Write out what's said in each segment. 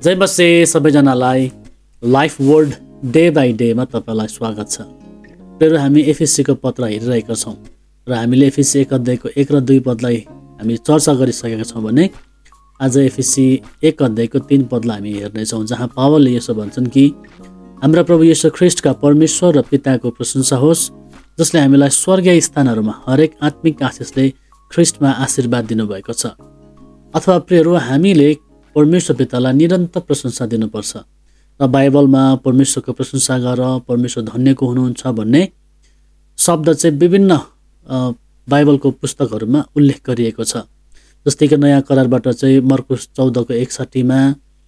जय मसे सबैजनालाई life word day by डेमा तपाईँलाई स्वागत छ। र हामी एफएससीको पत्र हेरिरहेका छौँ र हामीले एफएससी 1 अध्यायको 1 र 2 पदलाई हामी चर्चा गरिसकेका छौँ भने आज एफएससी 1 अध्यायको 3 पदलाई हामी हेर्नेछौँ, जहाँ पावलले यसो भन्छन् कि हाम्रा प्रभु येशू ख्रीष्टका परमेश्वर र पिताको प्रशंसा होस्, जसले हामीलाई स्वर्गीय स्थानहरूमा हरेक आत्मिक आशिषले ख्रीष्टमा आशीर्वाद दिनुभएको छ। अथवा प्रियहरू, हामीले परमेश्वर पितालाई निरन्तर प्रशंसा दिनुपर्छ। र बाइबलमा परमेश्वरको प्रशंसा गर, परमेश्वर धन्यको हुनुहुन्छ भन्ने शब्द चाहिँ विभिन्न बाइबलको पुस्तकहरूमा उल्लेख गरिएको छ। जस्तै कि नयाँ करारबाट चाहिँ मर्कुस 14:61मा,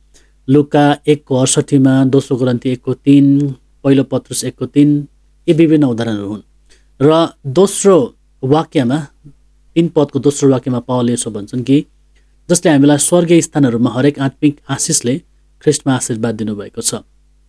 लुका 1:68मा, दोस्रो कोरिन्थी 1:3, पहिलो पत्रुस 1:3, यी विभिन्न उदाहरणहरू हुन्। र दोस्रो वाक्यमा 3 पदको दोस्रो वाक्यमा पावलले यसो भन्छन् कि जसले हामीलाई स्वर्गीय स्थानहरूमा हरेक आत्मिक आशिषले ख्रीष्टमा आशीर्वाद दिनुभएको छ।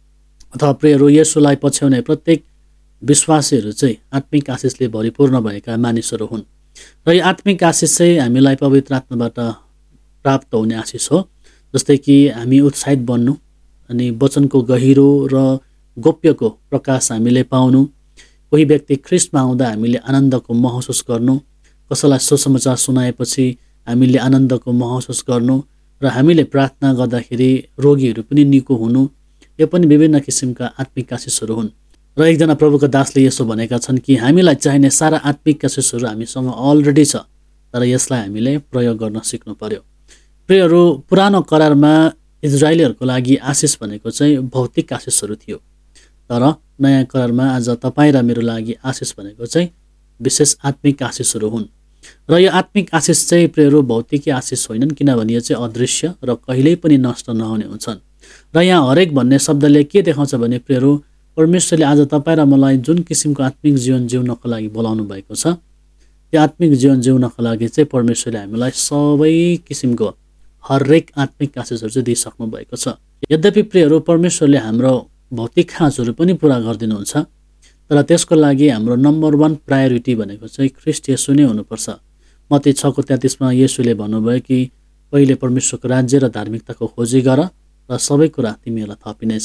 अथवा प्रियहरू, येशूलाई पछ्याउने प्रत्येक विश्वासीहरू चाहिँ आत्मिक आशिषले भरिपूर्ण भएका मानिसहरू हुन्। र यो आत्मिक आशिष चाहिँ हामीलाई पवित्र आत्माबाट प्राप्त हुने आशिष हो। जस्तै कि हामी उत्साहित बन्नु, अनि वचनको गहिरो र गोप्यको प्रकाश हामीले पाउनु, कोही व्यक्ति ख्रीष्टमा आउँदा हामीले आनन्दको महसुस गर्नु, कसैलाई सुसमाचार सुनाएपछि हामीले आनन्दको महसुस गर्नु, र हामीले प्रार्थना गर्दाखेरि रोगीहरू पनि निको हुनु, यो पनि विभिन्न किसिमका आत्मिक आशिषहरू हुन्। र एकजना प्रभुका दासले यसो भनेका छन् कि हामीलाई चाहिने सारा आत्मिक आशिषहरू हामीसँग अलरेडी छ, तर यसलाई हामीले प्रयोग गर्न सिक्नु पर्यो। प्रियहरू, पुरानो करारमा इजरायलीहरूको लागि आशिष भनेको चाहिँ भौतिक आशिषहरू थियो, तर नयाँ करारमा आज तपाईँ र मेरो लागि आशिष भनेको चाहिँ विशेष आत्मिक आशिषहरू हुन्। र यो आत्मिक आशिष चाहिँ प्रियहरू भौतिकी आशिष होइनन्, किनभने यो चाहिँ अदृश्य र कहिल्यै पनि नष्ट नहुने हुन्छन्। र यहाँ हरेक भन्ने शब्दले के देखाउँछ भने प्रियहरू, परमेश्वरले आज तपाईँ र मलाई जुन किसिमको आत्मिक जीवन जिउनको लागि बोलाउनु भएको छ, त्यो आत्मिक जीवन जिउनको लागि चाहिँ परमेश्वरले हामीलाई सबै किसिमको हरेक आत्मिक आशिषहरू चाहिँ दिइसक्नु भएको छ। यद्यपि प्रियहरू, परमेश्वरले हाम्रो भौतिक खाँचहरू पनि पुरा गरिदिनुहुन्छ, तर त्यसको लागि हाम्रो नम्बर 1 प्रायोरिटी भनेको चाहिँ ख्रीष्ट येशू नै हुनुपर्छ। मत्ती 6:33मा येशूले भन्नुभयो कि पहिले परमेश्वरको राज्य र धार्मिकताको खोजी गर र सबै कुरा तिमीहरूलाई थपिनेछ।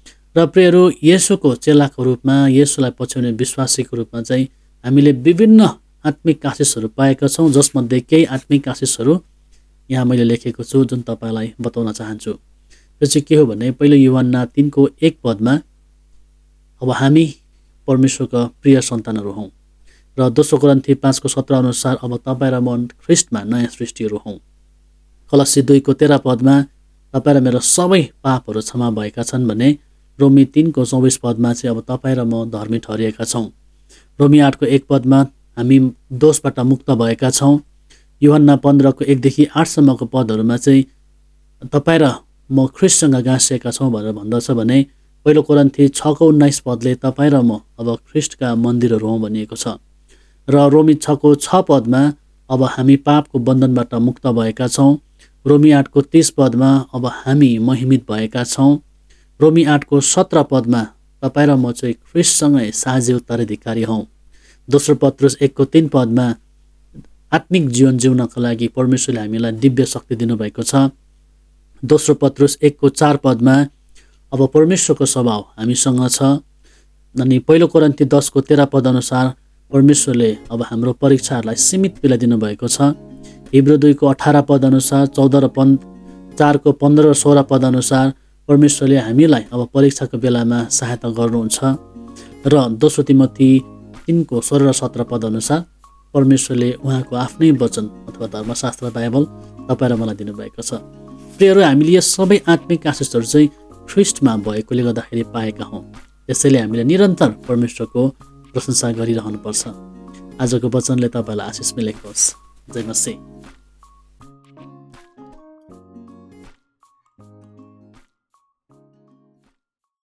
र प्रियहरू, येशूको चेलाको रूपमा, येशूलाई पछ्याउने विश्वासीको रूपमा चाहिँ हामीले विभिन्न आत्मिक आशिषहरू पाएका छौँ, जसमध्ये केही आत्मिक आशिषहरू यहाँ मैले लेखेको छु, जुन तपाईँलाई बताउन चाहन्छु। त्यो चाहिँ के हो भने पहिलो यूहन्ना 3:1 पदमा अब हामी परमेश्वरका प्रिय सन्तानहरू हौँ, र दोस्रो कोरिन्थी 5:17 अनुसार अब तपाईँ र म ख्रीष्टमा नयाँ सृष्टिहरू हौँ। कलसी 2:13 पदमा तपाईँ र मेरो सबै पापहरू क्षमा भएका छन् भने रोमी 3:24 पदमा चाहिँ अब तपाईँ र म धर्मी ठहरिएका छौँ। रोमी 8:1 पदमा हामी दोषबाट मुक्त भएका छौँ। यूहन्ना 15:1-8 पदहरूमा चाहिँ तपाईँ र म ख्रीष्टसँग गाँसिएका छौँ भनेर भन्दछ भने पहिलो कोरिन्थी 6:19 पदले तपाईँ र म अब ख्रीष्टका मन्दिरहरू हौँ भनिएको छ। र रोमी 6:6 पदमा अब हामी पापको बन्धनबाट मुक्त भएका छौँ। रोमी 8:30 पदमा अब हामी महिमित भएका छौँ। रोमी 8:17 पदमा तपाईँ र म चाहिँ ख्रीष्टसँगै साझी उत्तराधिकारी हौँ। दोस्रो पत्रुस 1:3 पदमा आत्मिक जीवन जिउनको लागि परमेश्वरले हामीलाई दिव्य शक्ति दिनुभएको छ। दोस्रो पत्रुस 1:4 पदमा अब परमेश्वरको स्वभाव हामीसँग छ। अनि पहिलो कोरिन्थी 10:13 पद अनुसार परमेश्वरले अब हाम्रो परीक्षाहरूलाई सीमित मिलाइदिनु भएको छ। हिब्रू 2:18 पद अनुसार, 4:15 र 16 पद अनुसार परमेश्वरले हामीलाई अब परीक्षाको बेलामा सहायता गर्नुहुन्छ। र दोस्रो तिमोथी 3:16 र 17 पद अनुसार परमेश्वरले उहाँको आफ्नै वचन अथवा धर्मशास्त्र बाइबल तपाईँ र मलाई दिनुभएको छ। प्रियहरू, हामीले यो सबै आत्मिक आशिषहरू चाहिँ ख्रीष्टमा भएकोले गर्दाखेरि पाएका हौँ। त्यसैले हामीले निरन्तर परमेश्वरको प्रशंसा गरिरहनुपर्छ। आजको वचनले तपाईँलाई आशिष मिलेको होस्। जय मसीह।